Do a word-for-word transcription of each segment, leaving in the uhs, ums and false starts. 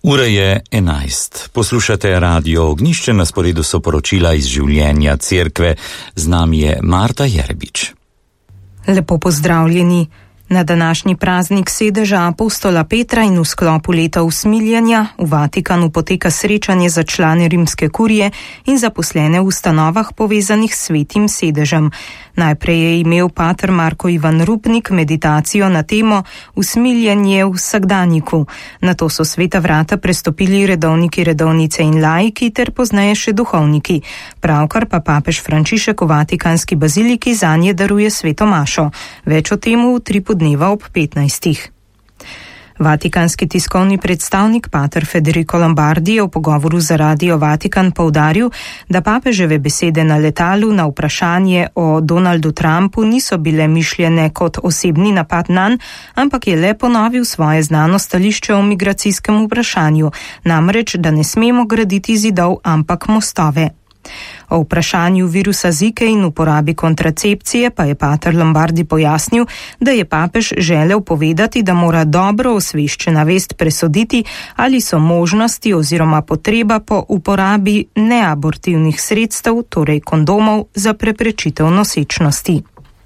Ura je enajst. Poslušate Radio Ognjišče, na sporedu so poročila iz življenja cerkve. Z nami je Marta Jerbič. Lepo pozdravljeni. Na današnji praznik sedeža apostola Petra in v sklopu leta usmiljenja v Vatikanu poteka srečanje za člane rimske kurije in zaposlene v ustanovah povezanih s svetim sedežem. Najprej je imel pater Marko Ivan Rupnik meditacijo na temo Usmiljenje v vsakdanjiku. Nato so sveta vrata prestopili redovniki, redovnice in laiki ter pozneje še duhovniki. Pravkar pa papež Frančišek v Vatikanski baziliki zanje daruje sveto mašo. Več o temu v tri dneva ob petnajstih. Vatikanski tiskovni predstavnik pater Federico Lombardi je v pogovoru za Radio Vatikan poudaril, da papeževe besede na letalu na vprašanje o Donaldu Trumpu niso bile mišljene kot osebni napad nanj, ampak je le ponovil svoje znano stališče o migracijskem vprašanju, namreč, da ne smemo graditi zidov, ampak mostove. O vprašanju virusa Zike in uporabi kontracepcije pa je pater Lombardi pojasnil, da je papež želel povedati, da mora dobro osveščena vest presoditi, ali so možnosti oziroma potreba po uporabi neabortivnih sredstev, torej kondomov, za preprečitev nosečnosti.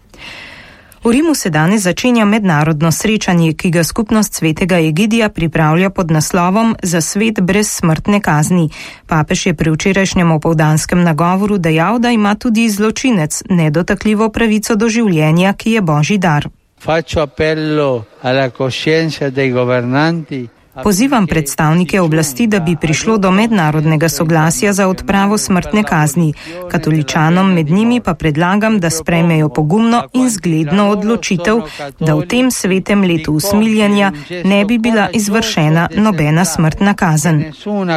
V Rimu se danes začenja mednarodno srečanje, ki ga skupnost svetega Egidija pripravlja pod naslovom Za svet brez smrtne kazni. Papež je pri včerajšnjem opoldanskem nagovoru dejal, da ima tudi zločinec nedotakljivo pravico do življenja, ki je božji dar. Faccio appello alla coscienza dei governanti. Pozivam predstavnike oblasti, da bi prišlo do mednarodnega soglasja za odpravo smrtne kazni. Katoličanom med njimi pa predlagam, da sprejmejo pogumno in zgledno odločitev, da v tem svetem letu usmiljenja ne bi bila izvršena nobena smrtna kazen.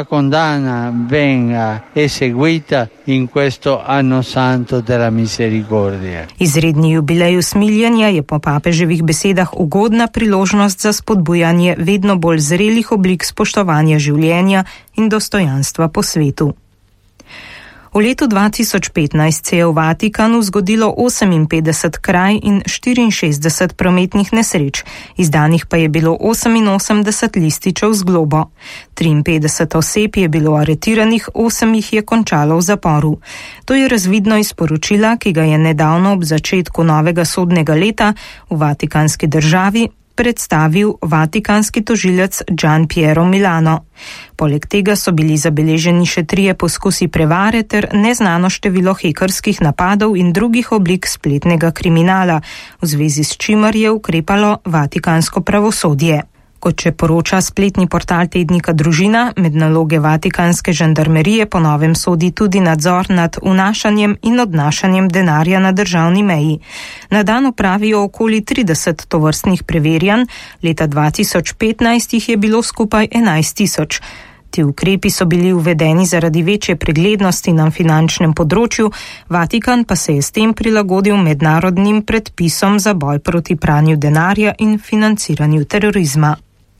Izredni jubilej usmiljenja je po papeževih besedah ugodna priložnost za spodbujanje vedno bolj zrelih oblik spoštovanja življenja in dostojanstva po svetu. V letu dva tisoč petnajst se je v Vatikanu zgodilo oseminpetdeset kraj in štiriinšestdeset prometnih nesreč, izdanih pa je bilo oseminosemdeset lističev z globo. triinpetdeset oseb je bilo aretiranih, osem jih je končalo v zaporu. To je razvidno iz poročila, ki ga je nedavno ob začetku novega sodnega leta v vatikanski državi predstavil vatikanski tožilec Gian Piero Milano. Poleg tega so bili zabeleženi še trije poskusi prevare ter neznano število hekerskih napadov in drugih oblik spletnega kriminala, v zvezi s čimer je ukrepalo vatikansko pravosodje. Kot če poroča spletni portal tednika Družina, med naloge vatikanske žandarmerije po novem sodi tudi nadzor nad vnašanjem in odnašanjem denarja na državni meji. Na dan opravijo okoli trideset tovrstnih preverjanj, leta dva tisoč petnajst jih je bilo skupaj enajst tisoč. Ti ukrepi so bili uvedeni zaradi večje preglednosti na finančnem področju, Vatikan pa se je s tem prilagodil mednarodnim predpisom za boj proti pranju denarja in financiranju terorizma.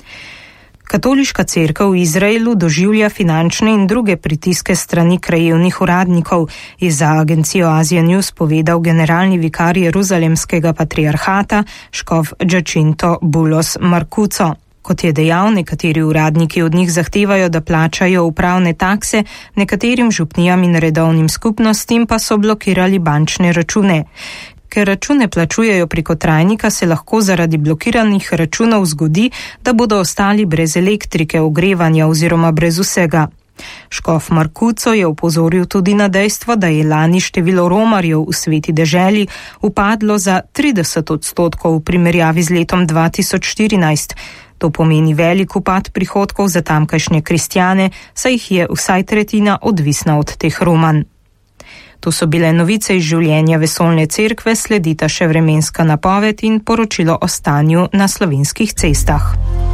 Katoliška cerkev v Izraelu doživlja finančne in druge pritiske strani krajevnih uradnikov, je za agencijo Asia News povedal generalni vikar Jeruzalemskega patriarhata škof Giacinto Bulos Marcucco. Kot je dejal, nekateri uradniki od njih zahtevajo, da plačajo upravne takse, nekaterim župnijam in redovnim skupnostim pa so blokirali bančne račune. Ker račune plačujejo preko trajnika, se lahko zaradi blokiranih računov zgodi, da bodo ostali brez elektrike, ogrevanja oziroma brez vsega. Škof Marcucco je opozoril tudi na dejstvo, da je lani število romarjev v sveti deželi upadlo za trideset odstotkov v primerjavi z letom dva tisoč štirinajst. To pomeni velik upad prihodkov za tamkajšnje kristjane, saj jih je vsaj tretjina odvisna od teh romanj. To so bile novice iz življenja vesoljne cerkve, sledita še vremenska napoved in poročilo o stanju na slovenskih cestah.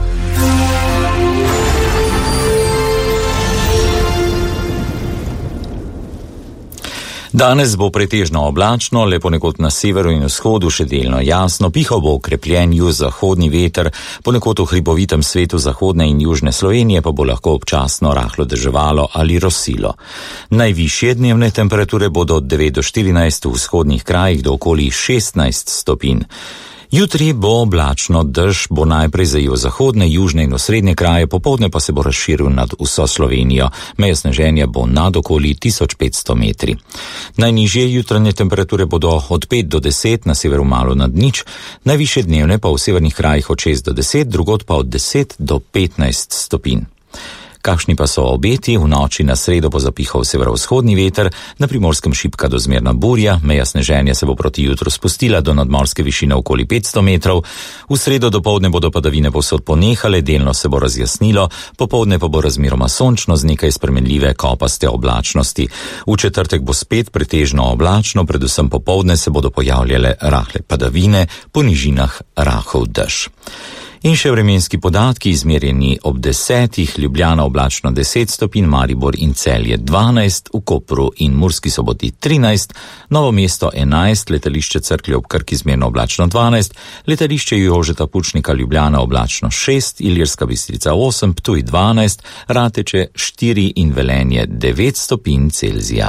Danes bo pretežno oblačno, le ponekod na severu in vzhodu še delno jasno, pihal bo okrepljen jugozahodni veter, ponekod v hribovitem svetu zahodne in južne Slovenije pa bo lahko občasno rahlo deževalo ali rosilo. Najvišje dnevne temperature bodo od devet do štirinajst, v vzhodnih krajih do okoli šestnajst stopinj. Jutri bo oblačno, dež bo najprej zajel zahodne, južne in osrednje kraje, popoldne pa se bo razširil nad vso Slovenijo. Meja sneženja bo nad okoli tisoč petsto metri. Najnižje jutranje temperature bodo od pet do deset, na severu malo nad nič, najvišje dnevne pa v severnih krajih od šest do deset, drugod pa od deset do petnajst stopinj. Kakšni pa so obeti? V noči na sredo bo zapihal severovzhodni veter, na Primorskem šibka do zmerna burja, meja sneženja se bo proti jutru spustila do nadmorske višine okoli petsto metrov, v sredo dopoldne bodo padavine povsod ponehale, delno se bo razjasnilo, popoldne pa bo razmeroma sončno z nekaj spremenljive kopaste oblačnosti. V četrtek bo spet pretežno oblačno, predvsem popoldne se bodo pojavljale rahle padavine, po nižinah rahel dež. In še vremenski podatki, izmerjeni ob desetih, Ljubljana oblačno deset stopinj, Maribor in Celje dvanajst, v Kopru in Murski Soboti trinajst, Novo mesto enajst, letališče Cerklje ob Krki zmerno oblačno dvanajst, letališče Jožeta Pučnika Ljubljana oblačno šest, Ilirska Bistrica osem, Ptuj dvanajst, Rateče štiri in Velenje devet stopinj Celzija.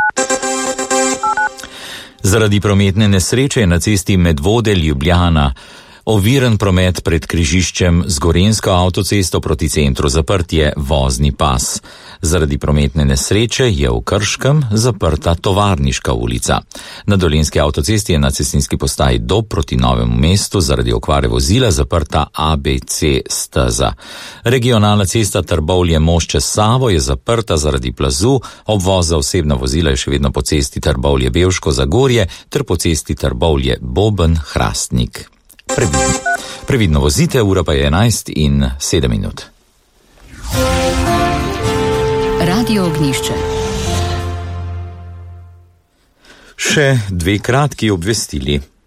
Zaradi prometne nesreče na cesti Medvode Ljubljana oviren promet pred križiščem z Gorenjsko avtocesto proti centru, zaprt je vozni pas. Zaradi prometne nesreče je v Krškem zaprta Tovarniška ulica. Na Dolenjski avtocesti je na cestninski postaji Dob proti Novemu mestu zaradi okvare vozila zaprta A B C steza. Regionalna cesta Trbovlje-Most čez Savo je zaprta zaradi plazu, obvoz za osebna vozila je še vedno po cesti Trbovlje-Bevško-Zagorje ter po cesti Trbovlje-Boben-Hrastnik. Previdno. Previdno vozite, ura pa je enajst in sedem minut. Radio Ognjišče. Še dve kratki obvestili.